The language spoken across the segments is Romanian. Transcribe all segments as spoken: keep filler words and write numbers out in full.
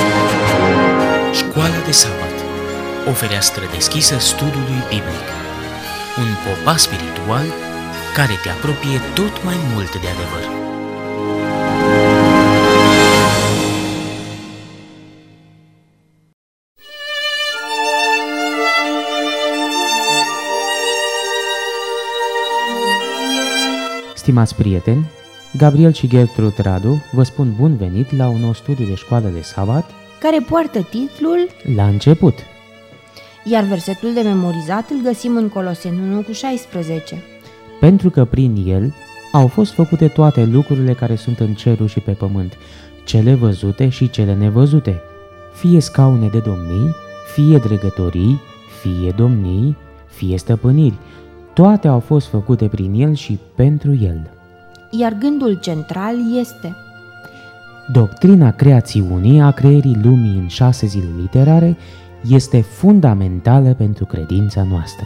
Școala de sabat, o fereastră deschisă studiului biblic, un popas spiritual care te apropie tot mai mult de adevăr. Stimați prieteni, Gabriel și Gertrud Radu vă spun bun venit la un nou studiu de școală de sabat care poartă titlul La început. Iar versetul de memorizat îl găsim în Coloseni unu cu șaisprezece. Pentru că prin el au fost făcute toate lucrurile care sunt în cerul și pe pământ, cele văzute și cele nevăzute, fie scaune de domnii, fie dregătorii, fie domnii, fie stăpâniri. Toate au fost făcute prin el și pentru el. Iar gândul central este: doctrina creațiunii, a creierii lumii în șase zile literare, este fundamentală pentru credința noastră.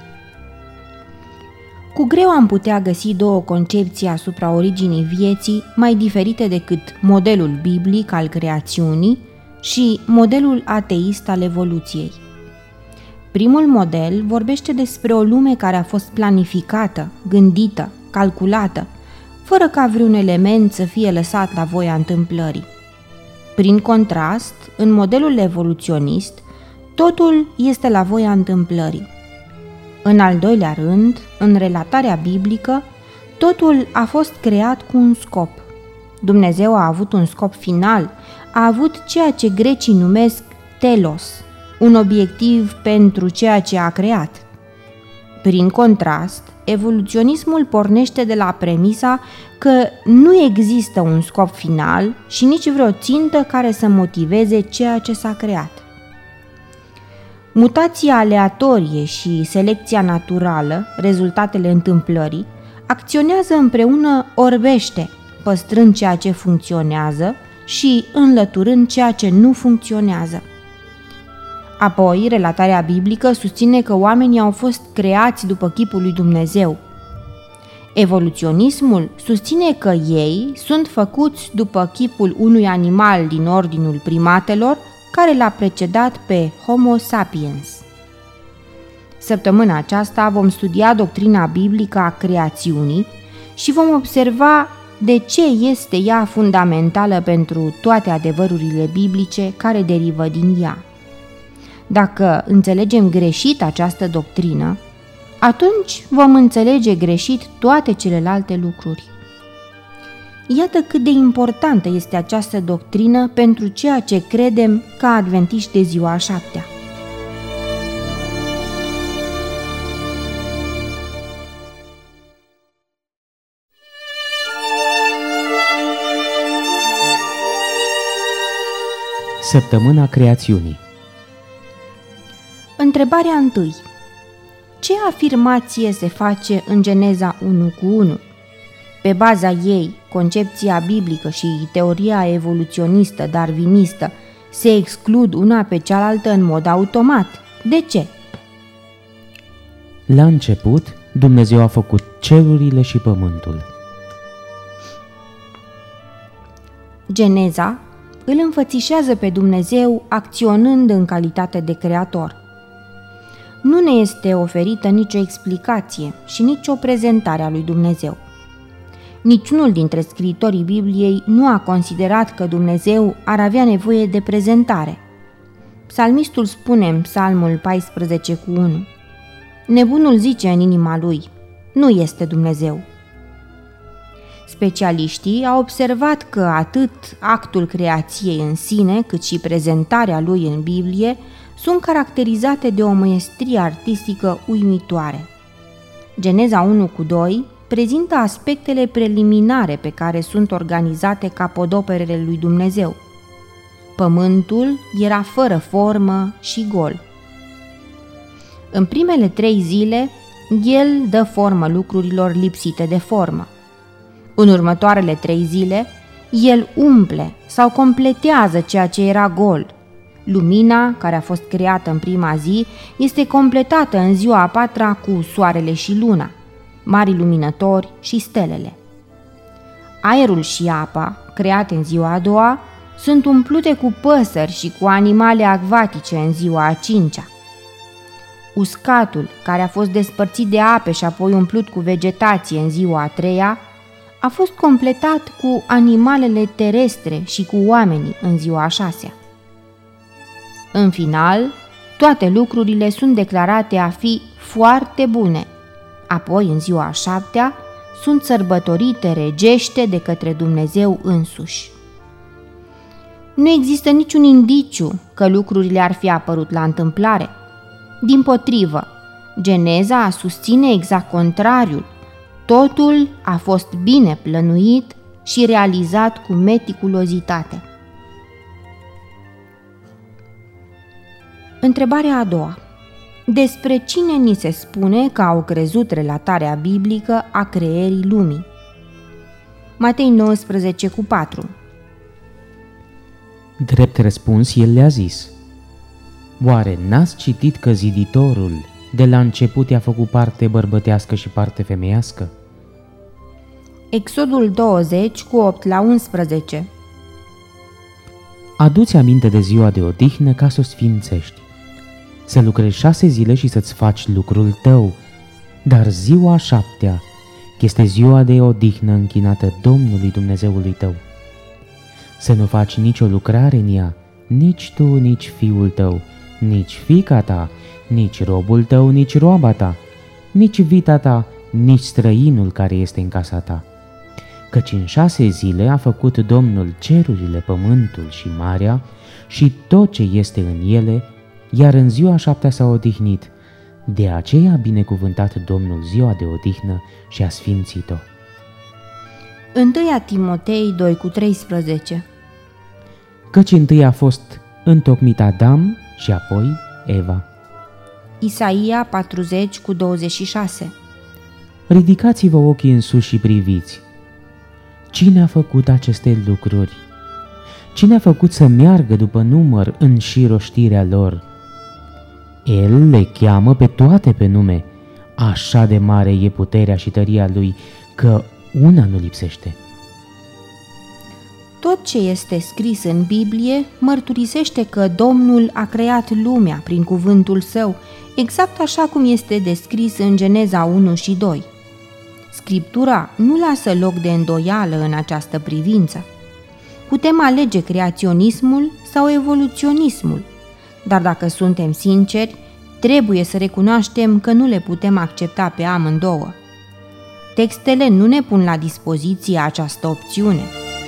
Cu greu am putea găsi două concepții asupra originii vieții mai diferite decât modelul biblic al creațiunii și modelul ateist al evoluției. Primul model vorbește despre o lume care a fost planificată, gândită, calculată, fără ca vreun element să fie lăsat la voia întâmplării. Prin contrast, în modelul evoluționist, totul este la voia întâmplării. În al doilea rând, în relatarea biblică, totul a fost creat cu un scop. Dumnezeu a avut un scop final, a avut ceea ce grecii numesc telos, un obiectiv pentru ceea ce a creat. Prin contrast, evoluționismul pornește de la premisa că nu există un scop final și nici vreo țintă care să motiveze ceea ce s-a creat. Mutația aleatorie și selecția naturală, rezultatele întâmplării, acționează împreună orbește, păstrând ceea ce funcționează și înlăturând ceea ce nu funcționează. Apoi, relatarea biblică susține că oamenii au fost creați după chipul lui Dumnezeu. Evoluționismul susține că ei sunt făcuți după chipul unui animal din ordinul primatelor care l-a precedat pe Homo sapiens. Săptămâna aceasta vom studia doctrina biblică a creațiunii și vom observa de ce este ea fundamentală pentru toate adevărurile biblice care derivă din ea. Dacă înțelegem greșit această doctrină, atunci vom înțelege greșit toate celelalte lucruri. Iată cât de importantă este această doctrină pentru ceea ce credem ca adventiști de ziua a șaptea. Săptămâna creațiunii. Întrebarea întâi. Ce afirmație se face în Geneza unu cu unu? Pe baza ei, concepția biblică și teoria evoluționistă darwinistă se exclud una pe cealaltă în mod automat. De ce? La început, Dumnezeu a făcut cerurile și pământul. Geneza îl înfățișează pe Dumnezeu acționând în calitate de creator. Nu ne este oferită nicio explicație și nicio prezentare a lui Dumnezeu. Niciunul dintre scriitorii Bibliei nu a considerat că Dumnezeu ar avea nevoie de prezentare. Psalmistul spune în Psalmul paisprezece cu unu: nebunul zice în inima lui, nu este Dumnezeu. Specialiștii au observat că atât actul creației în sine, cât și prezentarea lui în Biblie sunt caracterizate de o măiestrie artistică uimitoare. Geneza unu cu doi prezintă aspectele preliminare pe care sunt organizate capodoperele lui Dumnezeu. Pământul era fără formă și gol. În primele trei zile, el dă formă lucrurilor lipsite de formă. În următoarele trei zile, el umple sau completează ceea ce era gol. Lumina, care a fost creată în prima zi, este completată în ziua a patra cu soarele și luna, mari luminători și stelele. Aerul și apa, create în ziua a doua, sunt umplute cu păsări și cu animale acvatice în ziua a cincea. Uscatul, care a fost despărțit de ape și apoi umplut cu vegetație în ziua a treia, a fost completat cu animalele terestre și cu oamenii în ziua a șasea. În final, toate lucrurile sunt declarate a fi foarte bune. Apoi, în ziua a șaptea, sunt sărbătorite regește de către Dumnezeu însuși. Nu există niciun indiciu că lucrurile ar fi apărut la întâmplare. Dimpotrivă, Geneza susține exact contrariul. Totul a fost bine plănuit și realizat cu meticulozitate. Întrebarea a doua. Despre cine ni se spune că au crezut relatarea biblică a creierii lumii? Matei nouăsprezece cu patru. Drept răspuns, el le-a zis: oare n-ați citit că ziditorul de la început i-a făcut parte bărbătească și parte femeiască? Exodul douăzeci cu opt la unsprezece. Adu-ți aminte de ziua de odihnă ca să o sfințești. Să lucrezi șase zile și să-ți faci lucrul tău, dar ziua a șaptea este ziua de odihnă închinată Domnului Dumnezeului tău. Să nu faci nicio lucrare în ea, nici tu, nici fiul tău, nici fiica ta, nici robul tău, nici roaba ta, nici vita ta, nici străinul care este în casa ta. Căci în șase zile a făcut Domnul cerurile, pământul și marea și tot ce este în ele, iar în ziua a șaptea s-a odihnit. De aceea a binecuvântat Domnul ziua de odihnă și a sfințit-o. întâi Timotei doi cu treisprezece. Căci întâi a fost întocmit Adam și apoi Eva. Isaia patruzeci cu douăzeci și șase. Ridicați-vă ochii în sus și priviți. Cine a făcut aceste lucruri? Cine a făcut să meargă după număr în șiroștirea lor? El le cheamă pe toate pe nume. Așa de mare e puterea și tăria lui, că una nu lipsește. Tot ce este scris în Biblie mărturisește că Domnul a creat lumea prin cuvântul său, exact așa cum este descris în Geneza unu și doi. Scriptura nu lasă loc de îndoială în această privință. Putem alege creaționismul sau evoluționismul, dar dacă suntem sinceri, trebuie să recunoaștem că nu le putem accepta pe amândouă. Textele nu ne pun la dispoziție această opțiune.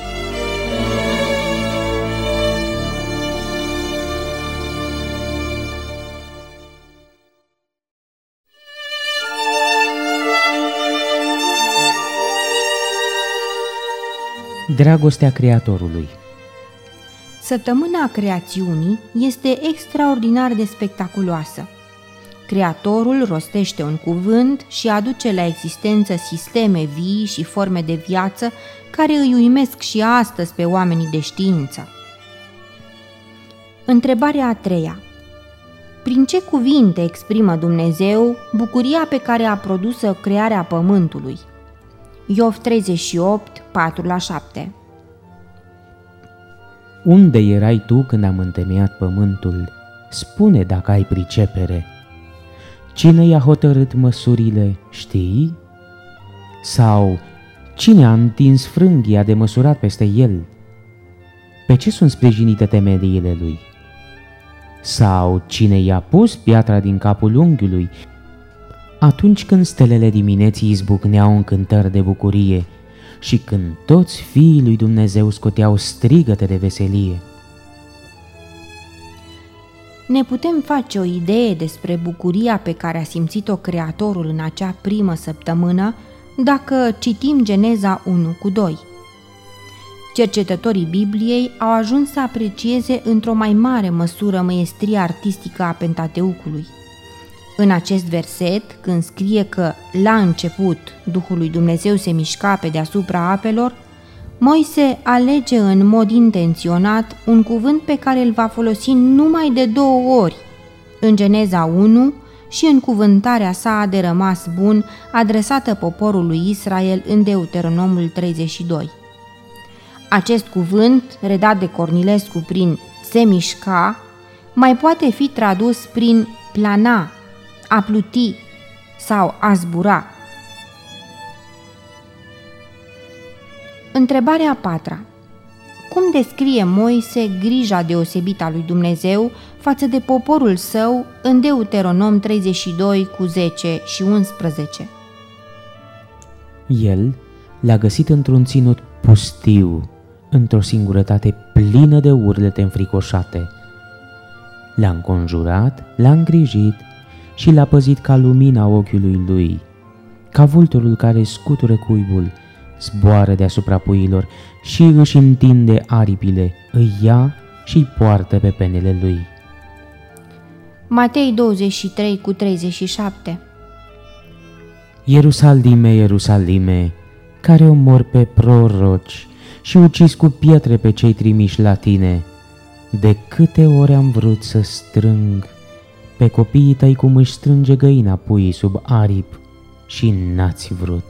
Dragostea Creatorului. Săptămâna creațiunii este extraordinar de spectaculoasă. Creatorul rostește un cuvânt și aduce la existență sisteme vii și forme de viață care îi uimesc și astăzi pe oamenii de știință. Întrebarea a treia. Prin ce cuvinte exprimă Dumnezeu bucuria pe care a produs-o crearea pământului? Iov treizeci și opt, patru la șapte. Unde erai tu când am întemeiat pământul? Spune dacă ai pricepere. Cine i-a hotărât măsurile, știi? Sau cine a întins frânghia de măsurat peste el? Pe ce sunt sprijinite temeliile lui? Sau cine i-a pus piatra din capul unghiului? Atunci când stelele dimineții izbucneau în cântări de bucurie și când toți fiii lui Dumnezeu scoteau strigăte de veselie. Ne putem face o idee despre bucuria pe care a simțit-o Creatorul în acea primă săptămână dacă citim Geneza unu cu doi. Cercetătorii Bibliei au ajuns să aprecieze într-o mai mare măsură măiestria artistică a Pentateucului. În acest verset, când scrie că la început Duhul lui Dumnezeu se mișca pe deasupra apelor, Moise alege în mod intenționat un cuvânt pe care îl va folosi numai de două ori, în Geneza unu și în cuvântarea sa de rămas bun adresată poporului Israel în Deuteronomul treizeci și doi. Acest cuvânt, redat de Cornilescu prin se mișca, mai poate fi tradus prin plana, a pluti sau a zbura. Întrebarea a patra. Cum descrie Moise grija deosebită a lui Dumnezeu față de poporul său în Deuteronom treizeci și doi cu zece și unsprezece? El l-a găsit într-un ținut pustiu, într-o singurătate plină de urlete înfricoșate. L-a înconjurat, l-a îngrijit și l-a păzit ca lumina ochiului lui, ca vulturul care scutură cuibul, zboară deasupra puiilor și își întinde aripile, îi ia și îi poartă pe penele lui. Matei douăzeci și trei cu treizeci și șapte. Ierusalime, Ierusalime, care omori pe proroci și ucizi cu pietre pe cei trimiși la tine, de câte ori am vrut să strâng pe copiii tăi cum își strânge găina puii sub aripi și n-ați vrut.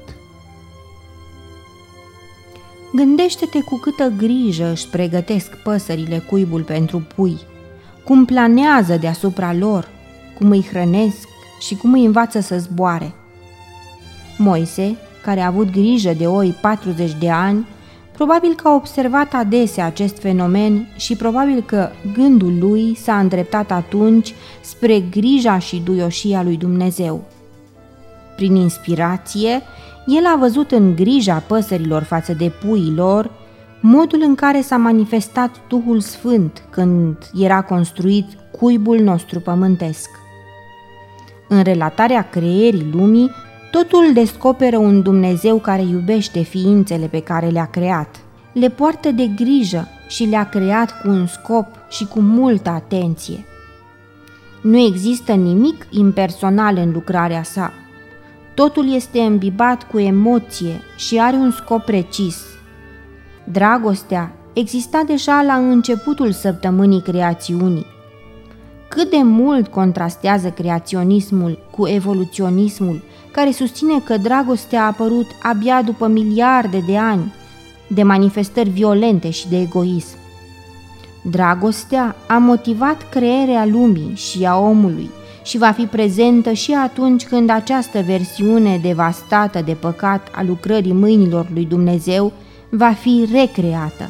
Gândește-te cu câtă grijă își pregătesc păsările cuibul pentru pui, cum planează deasupra lor, cum îi hrănesc și cum îi învață să zboare. Moise, care a avut grijă de oi patruzeci de ani, probabil că a observat adesea acest fenomen și probabil că gândul lui s-a îndreptat atunci spre grija și duioșia lui Dumnezeu. Prin inspirație, el a văzut în grija păsărilor față de puii lor modul în care s-a manifestat Duhul Sfânt când era construit cuibul nostru pământesc. În relatarea creierii lumii, totul descoperă un Dumnezeu care iubește ființele pe care le-a creat, le poartă de grijă și le-a creat cu un scop și cu multă atenție. Nu există nimic impersonal în lucrarea sa. Totul este îmbibat cu emoție și are un scop precis. Dragostea exista deja la începutul săptămânii creațiunii. Cât de mult contrastează creaționismul cu evoluționismul, care susține că dragostea a apărut abia după miliarde de ani de manifestări violente și de egoism. Dragostea a motivat crearea lumii și a omului și va fi prezentă și atunci când această versiune devastată de păcat a lucrării mâinilor lui Dumnezeu va fi recreată.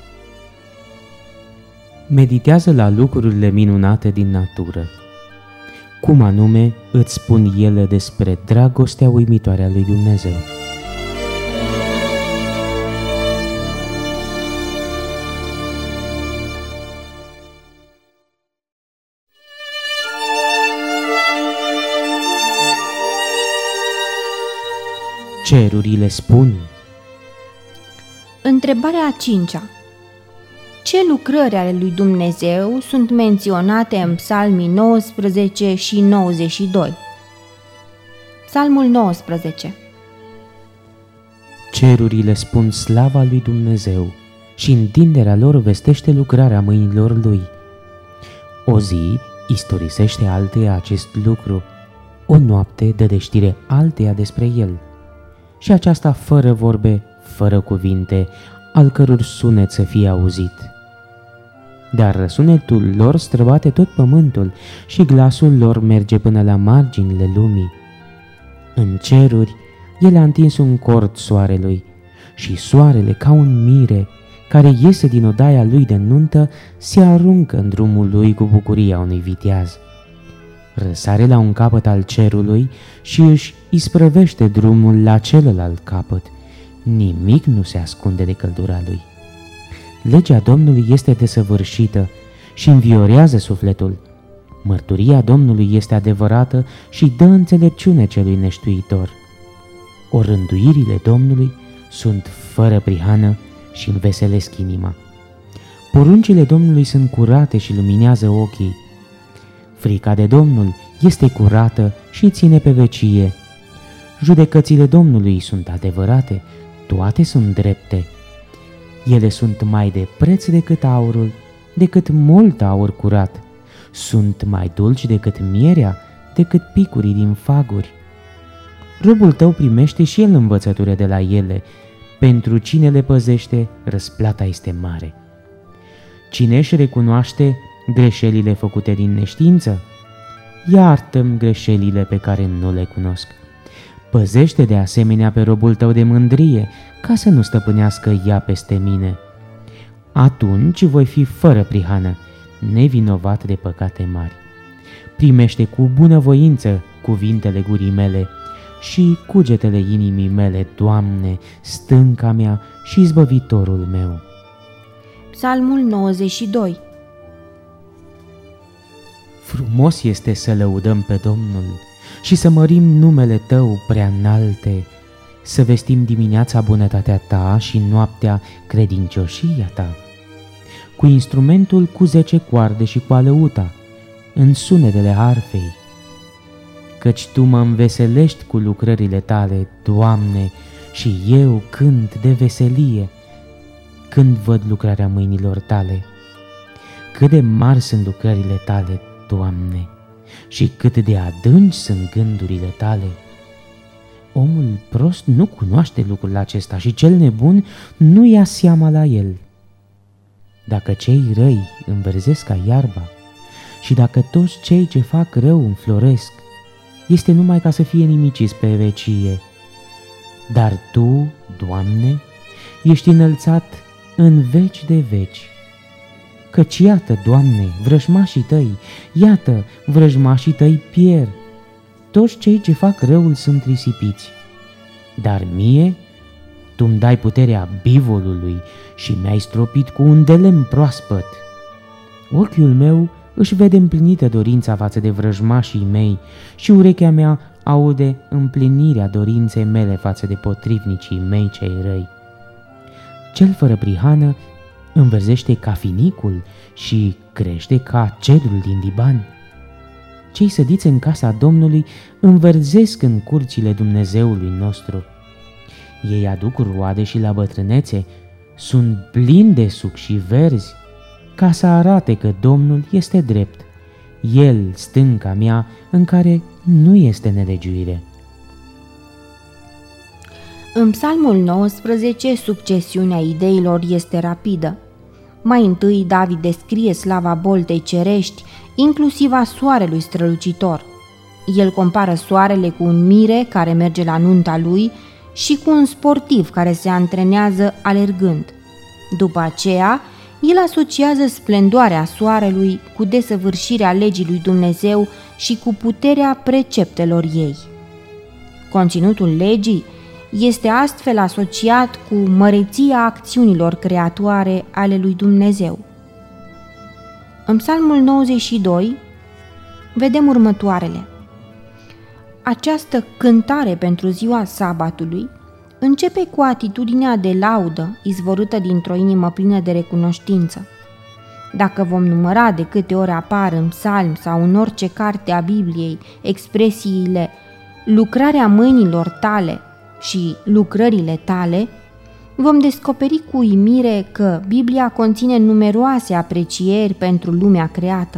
Meditează la lucrurile minunate din natură. Cum anume îți spun ele despre dragostea uimitoare a lui Dumnezeu? Cerurile spun. Întrebarea a cincea. Ce lucrări ale lui Dumnezeu sunt menționate în Psalmii nouăsprezece și nouăzeci și doi? Psalmul nouăsprezece. Cerurile spun slava lui Dumnezeu și întinderea lor vestește lucrarea mâinilor lui. O zi istorisește alteia acest lucru, o noapte dă de știre alteia despre el. Și aceasta fără vorbe, fără cuvinte, al căror sunet să fie auzit. Dar răsunetul lor străbate tot pământul și glasul lor merge până la marginile lumii. În ceruri, el a întins un cord soarelui și soarele, ca un mire care iese din odaia lui de nuntă, se aruncă în drumul lui cu bucuria unui viteaz. Răsare la un capăt al cerului și își isprăvește drumul la celălalt capăt. Nimic nu se ascunde de căldura lui. Legea Domnului este desăvârșită și înviorează sufletul. Mărturia Domnului este adevărată și dă înțelepciune celui neștiuitor. Orânduirile Domnului sunt fără prihană și înveselesc inima. Poruncile Domnului sunt curate și luminează ochii. Frica de Domnul este curată și ține pe vecie. Judecățile Domnului sunt adevărate, toate sunt drepte. Ele sunt mai de preț decât aurul, decât mult aur curat. Sunt mai dulci decât mierea, decât picurii din faguri. Robul tău primește și el învățătură de la ele, Pentru cine le păzește, răsplata este mare. Cine își recunoaște greșelile făcute din neștiință, iartă-mi greșelile pe care nu le cunosc. Păzește de asemenea pe robul tău de mândrie, ca să nu stăpânească ea peste mine. Atunci voi fi fără prihană, nevinovat de păcate mari. Primește cu bunăvoință cuvintele gurii mele și cugetele inimii mele, Doamne, stânca mea și izbăvitorul meu. Psalmul nouăzeci și doi. Frumos este să lăudăm pe Domnul și să mărim numele Tău prea înalte, să vestim dimineața bunătatea Ta și noaptea credincioșia Ta. Cu instrumentul cu zece coarde și cu alăuta, în sunetele harfei. Căci Tu mă înveselești cu lucrările Tale, Doamne, și eu cânt de veselie când văd lucrarea mâinilor Tale. Cât de mari sunt lucrările Tale, Doamne, și cât de adânci sunt gândurile Tale. Omul prost nu cunoaște lucrul acesta și cel nebun nu ia seama la el. Dacă cei răi înverzesc ca iarba și dacă toți cei ce fac rău înfloresc, este numai ca să fie nimiciți pe vecie. Dar Tu, Doamne, ești înălțat în veci de veci. Căci iată, Doamne, vrăjmașii Tăi, iată, vrăjmașii Tăi pierd. Toți cei ce fac răul sunt risipiți. Dar mie, Tu-mi dai puterea bivolului și mi-ai stropit cu un de lemn proaspăt. Ochiul meu își vede împlinită dorința față de vrăjmașii mei și urechea mea aude împlinirea dorinței mele față de potrivnicii mei cei răi. Cel fără prihană înverzește ca finicul și crește ca cedrul din Liban. Cei sădiți în casa Domnului înverzesc în curțile Dumnezeului nostru. Ei aduc roade și la bătrânețe, sunt plini de suc și verzi, ca să arate că Domnul este drept, El, stânca mea, în care nu este nelegiuire. În Psalmul nouăsprezece, succesiunea ideilor este rapidă. Mai întâi, David descrie slava boltei cerești, inclusiv a soarelui strălucitor. El compară soarele cu un mire care merge la nunta lui și cu un sportiv care se antrenează alergând. După aceea, el asociază splendoarea soarelui cu desăvârșirea legii lui Dumnezeu și cu puterea preceptelor ei. Conținutul legii este astfel asociat cu măreția acțiunilor creatoare ale lui Dumnezeu. În Psalmul nouăzeci și doi vedem următoarele. Această cântare pentru ziua sabatului începe cu atitudinea de laudă izvorâtă dintr-o inimă plină de recunoștință. Dacă vom număra de câte ori apar în psalm sau în orice carte a Bibliei expresiile lucrarea mâinilor tale și lucrările tale, vom descoperi cu uimire că Biblia conține numeroase aprecieri pentru lumea creată.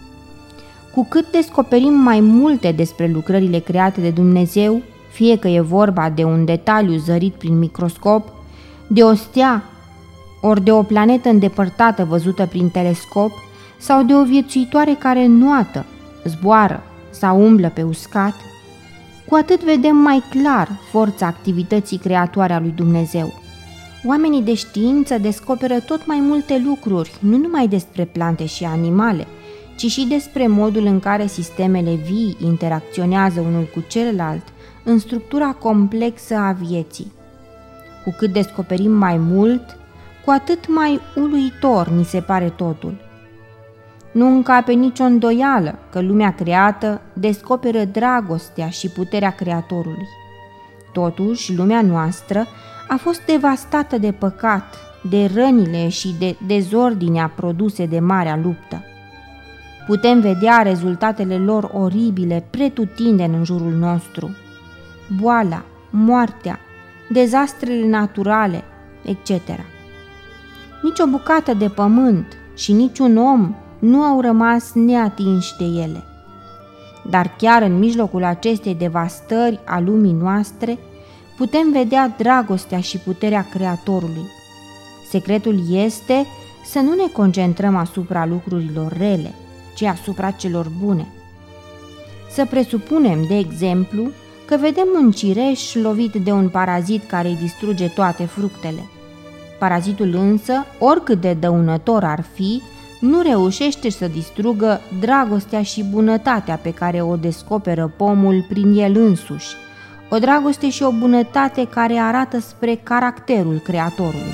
Cu cât descoperim mai multe despre lucrările create de Dumnezeu, fie că e vorba de un detaliu zărit prin microscop, de o stea, ori de o planetă îndepărtată văzută prin telescop, sau de o viețuitoare care înoată, zboară sau umblă pe uscat, cu atât vedem mai clar forța activității creatoare a lui Dumnezeu. Oamenii de știință descoperă tot mai multe lucruri, nu numai despre plante și animale, ci și despre modul în care sistemele vii interacționează unul cu celălalt în structura complexă a vieții. Cu cât descoperim mai mult, cu atât mai uluitor ni se pare totul. Nu încape nicio îndoială că lumea creată descoperă dragostea și puterea Creatorului. Totuși, lumea noastră a fost devastată de păcat, de rănile și de dezordinea produse de marea luptă. Putem vedea rezultatele lor oribile pretutindeni în jurul nostru. Boala, moartea, dezastrele naturale, et cetera. Nici o bucată de pământ și niciun om nu au rămas neatinși de ele. Dar chiar în mijlocul acestei devastări a lumii noastre, putem vedea dragostea și puterea Creatorului. Secretul este să nu ne concentrăm asupra lucrurilor rele, ci asupra celor bune. Să presupunem, de exemplu, că vedem un cireș lovit de un parazit care îi distruge toate fructele. Parazitul însă, oricât de dăunător ar fi, nu reușește să distrugă dragostea și bunătatea pe care o descoperă pomul prin el însuși, o dragoste și o bunătate care arată spre caracterul Creatorului.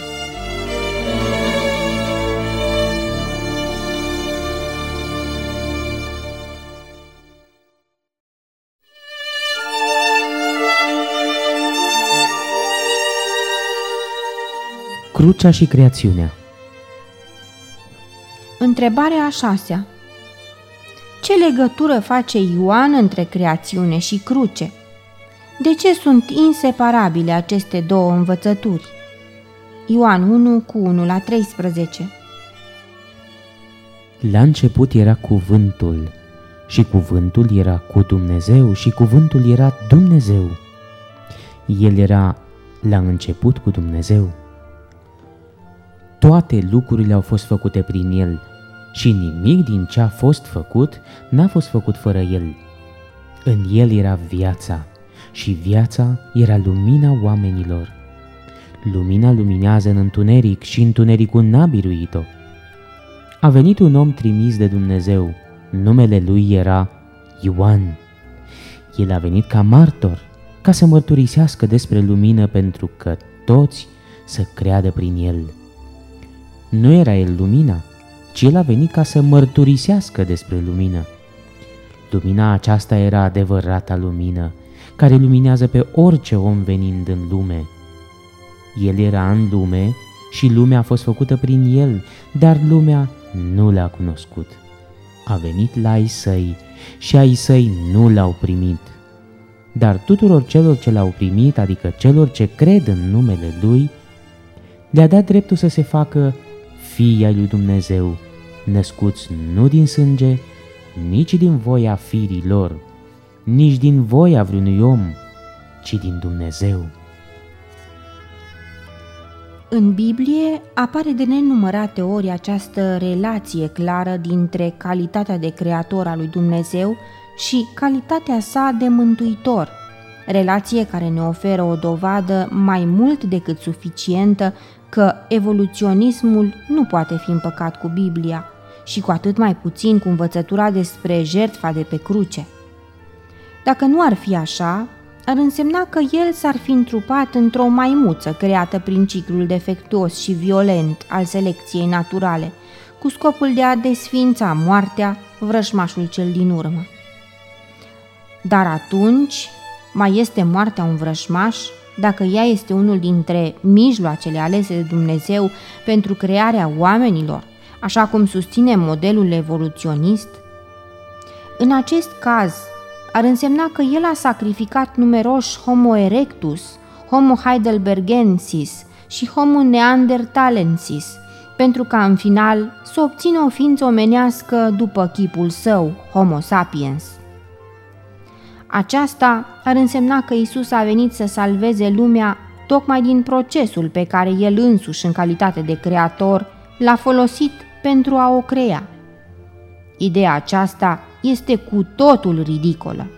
Crucea și creațiunea. Întrebarea a șasea. Ce legătură face Ioan între creațiune și cruce? De ce sunt inseparabile aceste două învățături? Ioan unu cu unu la treisprezece. La început era cuvântul, și cuvântul era cu Dumnezeu, și cuvântul era Dumnezeu. El era la început cu Dumnezeu. Toate lucrurile au fost făcute prin El și nimic din ce a fost făcut n-a fost făcut fără El. În El era viața și viața era lumina oamenilor. Lumina luminează în întuneric și întunericul n-a biruit-o. A venit un om trimis de Dumnezeu, numele lui era Ioan. El a venit ca martor, ca să mărturisească despre lumină pentru că toți să creadă prin El. Nu era el lumina, ci el a venit ca să mărturisească despre lumină. Lumina aceasta era adevărata lumină, care luminează pe orice om venind în lume. El era în lume și lumea a fost făcută prin el, dar lumea nu l-a cunoscut. A venit la ai săi și ai săi nu l-au primit. Dar tuturor celor ce l-au primit, adică celor ce cred în numele lui, le-a dat dreptul să se facă fii ai lui Dumnezeu, născuți nu din sânge, nici din voia firii lor, nici din voia vreunui om, ci din Dumnezeu. În Biblie apare de nenumărate ori această relație clară dintre calitatea de creator al lui Dumnezeu și calitatea sa de mântuitor, relație care ne oferă o dovadă mai mult decât suficientă că evoluționismul nu poate fi împăcat cu Biblia și cu atât mai puțin cu învățătura despre jertfa de pe cruce. Dacă nu ar fi așa, ar însemna că el s-ar fi întrupat într-o maimuță creată prin ciclul defectuos și violent al selecției naturale, cu scopul de a desființa moartea, vrăjmașul cel din urmă. Dar atunci, mai este moartea un vrăjmaș, dacă ea este unul dintre mijloacele alese de Dumnezeu pentru crearea oamenilor, așa cum susține modelul evoluționist? În acest caz, ar însemna că el a sacrificat numeroși Homo erectus, Homo heidelbergensis și Homo neanderthalensis, pentru ca în final să obțină o ființă omenească după chipul său, Homo sapiens. Aceasta ar însemna că Isus a venit să salveze lumea tocmai din procesul pe care el însuși, în calitate de creator, l-a folosit pentru a o crea. Ideea aceasta este cu totul ridicolă.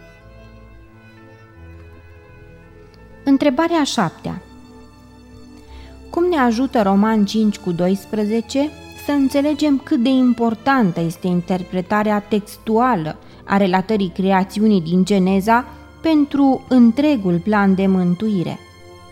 Întrebarea a șaptea. Cum ne ajută Roman cinci cu doisprezece să înțelegem cât de importantă este interpretarea textuală a relatării creațiunii din Geneza pentru întregul plan de mântuire?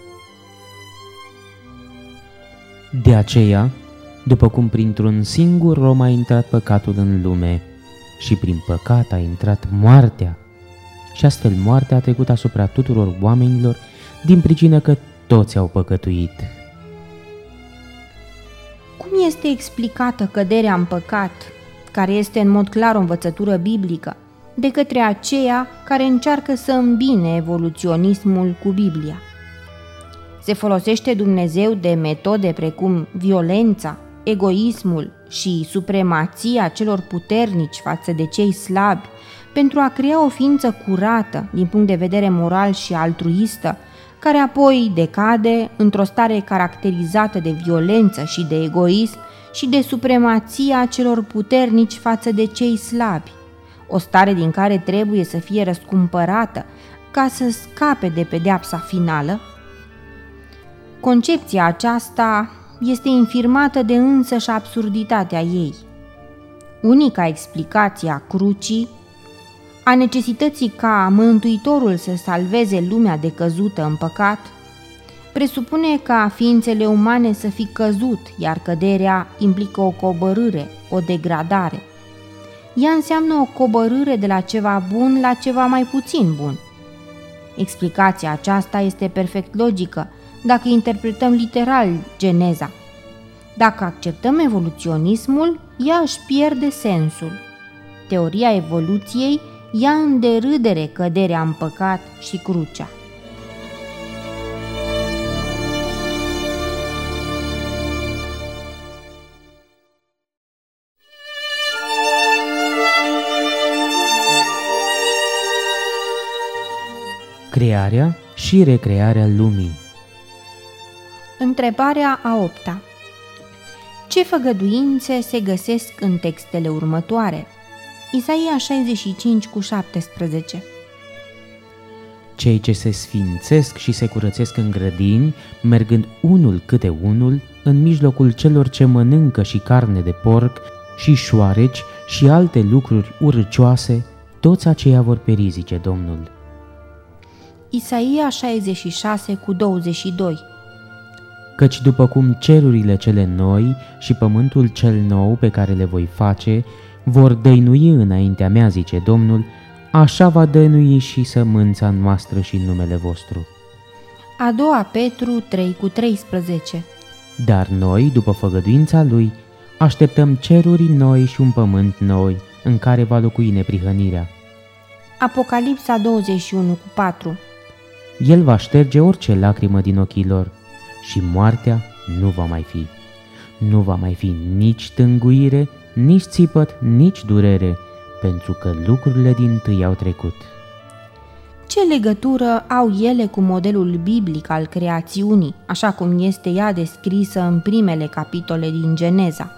De aceea, după cum printr-un singur om a intrat păcatul în lume și prin păcat a intrat moartea, și astfel moartea a trecut asupra tuturor oamenilor din pricină că toți au păcătuit. Cum este explicată căderea în păcat, care este în mod clar o învățătură biblică, de către aceia care încearcă să îmbine evoluționismul cu Biblia? Se folosește Dumnezeu de metode precum violența, egoismul și supremația celor puternici față de cei slabi pentru a crea o ființă curată din punct de vedere moral și altruistă, care apoi decade într-o stare caracterizată de violență și de egoism și de supremația celor puternici față de cei slabi, o stare din care trebuie să fie răscumpărată ca să scape de pedeapsa finală? Concepția aceasta este infirmată de însăși absurditatea ei. Unica explicație a crucii, a necesității ca Mântuitorul să salveze lumea decăzută în păcat, presupune ca ființele umane să fi căzut, iar căderea implică o coborâre, o degradare. Ea înseamnă o coborâre de la ceva bun la ceva mai puțin bun. Explicația aceasta este perfect logică dacă interpretăm literal Geneza. Dacă acceptăm evoluționismul, ea își pierde sensul. Teoria evoluției ia în derâdere căderea în păcat și crucea. Crearea și recrearea lumii. Întrebarea a opta. Ce făgăduințe se găsesc în textele următoare? Isaia șaizeci și cinci cu șaptesprezece. Cei ce se sfințesc și se curățesc în grădini, mergând unul câte unul, în mijlocul celor ce mănâncă și carne de porc, și șoareci și alte lucruri urâcioase, toți aceia vor peri, zice Domnul. Isaia șaizeci și șase cu douăzeci și doi. Căci după cum cerurile cele noi și pământul cel nou pe care le voi face vor dăinui înaintea mea, zice Domnul, așa va dăinui și sămânța noastră și numele vostru. A doua Petru trei cu treisprezece. Dar noi, după făgăduința lui, așteptăm ceruri noi și un pământ noi, în care va locui neprihănirea. Apocalipsa douăzeci și unu cu patru. El va șterge orice lacrimă din ochii lor și moartea nu va mai fi. Nu va mai fi nici tânguire, nici țipăt, nici durere, pentru că lucrurile dintâi au trecut. Ce legătură au ele cu modelul biblic al creațiunii, așa cum este ea descrisă în primele capitole din Geneza?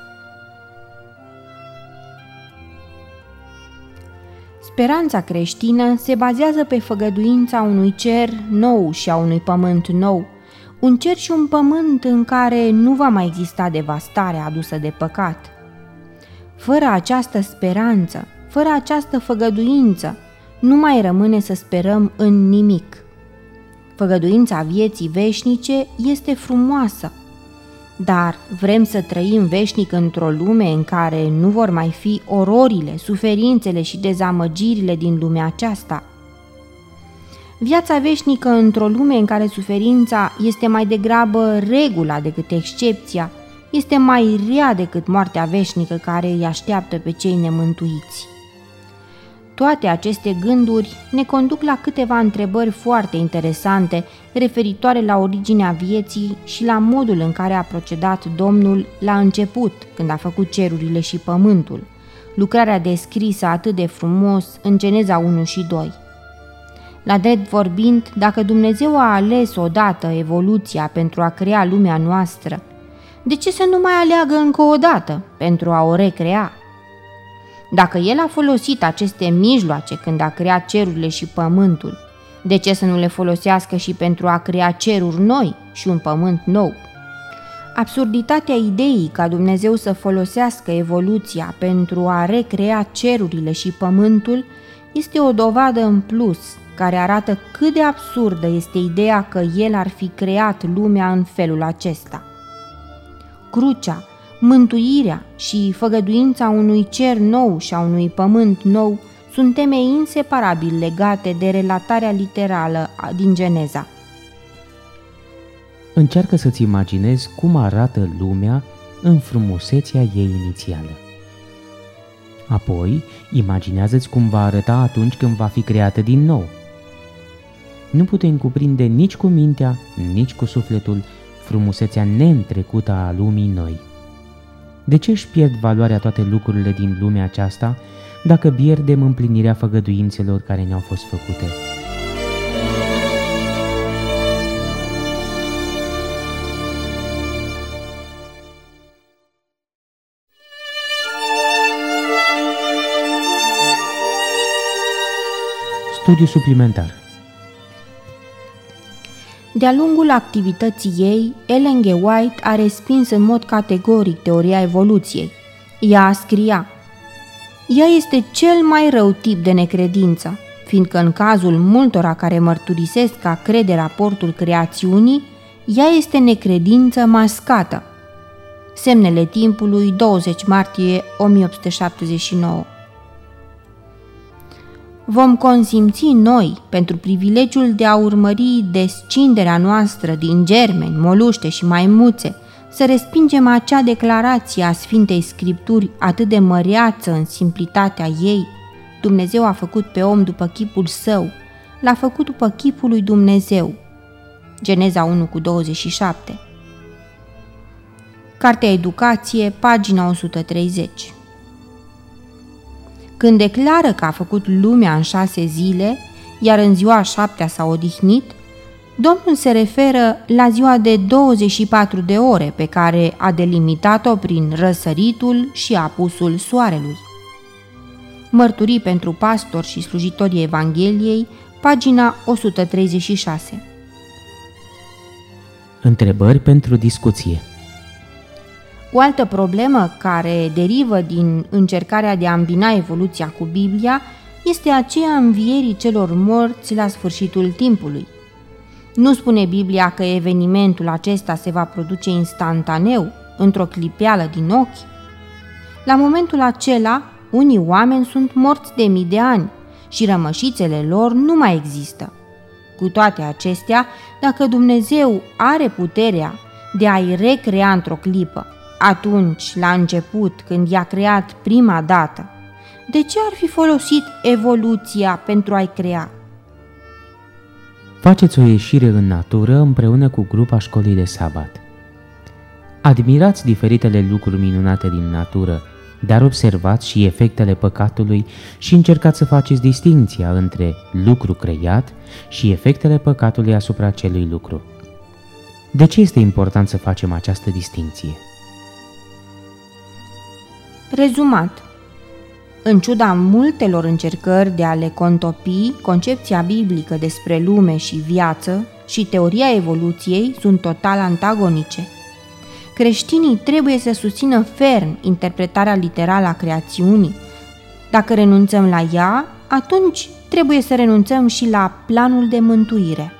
Speranța creștină se bazează pe făgăduința unui cer nou și a unui pământ nou, un cer și un pământ în care nu va mai exista devastarea adusă de păcat. Fără această speranță, fără această făgăduință, nu mai rămâne să sperăm în nimic. Făgăduința vieții veșnice este frumoasă, dar vrem să trăim veșnic într-o lume în care nu vor mai fi ororile, suferințele și dezamăgirile din lumea aceasta. Viața veșnică într-o lume în care suferința este mai degrabă regula decât excepția, este mai rea decât moartea veșnică care îi așteaptă pe cei nemântuiți. Toate aceste gânduri ne conduc la câteva întrebări foarte interesante referitoare la originea vieții și la modul în care a procedat Domnul la început, când a făcut cerurile și pământul, lucrarea descrisă atât de frumos în Geneza unu și doi. La drept vorbind, dacă Dumnezeu a ales odată evoluția pentru a crea lumea noastră, de ce să nu mai aleagă încă o dată pentru a o recrea? Dacă El a folosit aceste mijloace când a creat cerurile și pământul, de ce să nu le folosească și pentru a crea ceruri noi și un pământ nou? Absurditatea ideii ca Dumnezeu să folosească evoluția pentru a recrea cerurile și pământul este o dovadă în plus care arată cât de absurdă este ideea că El ar fi creat lumea în felul acesta. Crucea, mântuirea și făgăduința unui cer nou și a unui pământ nou sunt teme inseparabil legate de relatarea literală din Geneza. Încearcă să-ți imaginezi cum arată lumea în frumusețea ei inițială. Apoi, imaginează-ți cum va arăta atunci când va fi creată din nou. Nu putem cuprinde nici cu mintea, nici cu sufletul frumusețea neîntrecută a lumii noi. De ce își pierd valoarea toate lucrurile din lumea aceasta dacă pierdem împlinirea făgăduințelor care ne-au fost făcute? Studiu suplimentar. De-a lungul activității ei, Ellen G. White a respins în mod categoric teoria evoluției. Ea scria: ea este cel mai rău tip de necredință, fiindcă în cazul multora care mărturisesc că a crede raportul creațiunii, ea este necredință mascată. Semnele timpului, douăzeci martie o mie opt sute șaptezeci și nouă. Vom consimți noi, pentru privilegiul de a urmări descinderea noastră din germeni, moluște și maimuțe, să respingem acea declarație a Sfintei Scripturi atât de măreață în simplitatea ei? Dumnezeu a făcut pe om după chipul său, l-a făcut după chipul lui Dumnezeu. Geneza unu cu douăzeci și șapte. Cartea Educație, pagina o sută treizeci. Când declară că a făcut lumea în șase zile, iar în ziua a șaptea s-a odihnit, Domnul se referă la ziua de douăzeci și patru de ore pe care a delimitat-o prin răsăritul și apusul soarelui. Mărturii pentru pastori și slujitorii Evangheliei, pagina o sută treizeci și șase. Întrebări pentru discuție. O altă problemă care derivă din încercarea de a îmbina evoluția cu Biblia este aceea învierii celor morți la sfârșitul timpului. Nu spune Biblia că evenimentul acesta se va produce instantaneu, într-o clipeală din ochi? La momentul acela, unii oameni sunt morți de mii de ani și rămășițele lor nu mai există. Cu toate acestea, dacă Dumnezeu are puterea de a-i recrea într-o clipă, atunci, la început, când i-a creat prima dată, de ce ar fi folosit evoluția pentru a-i crea? Faceți o ieșire în natură împreună cu grupa școlii de sabat. Admirați diferitele lucruri minunate din natură, dar observați și efectele păcatului și încercați să faceți distinția între lucru creat și efectele păcatului asupra acelui lucru. De ce este important să facem această distinție? Rezumat. În ciuda multelor încercări de a le contopi, concepția biblică despre lume și viață și teoria evoluției sunt total antagonice. Creștinii trebuie să susțină ferm interpretarea literală a creațiunii. Dacă renunțăm la ea, atunci trebuie să renunțăm și la planul de mântuire.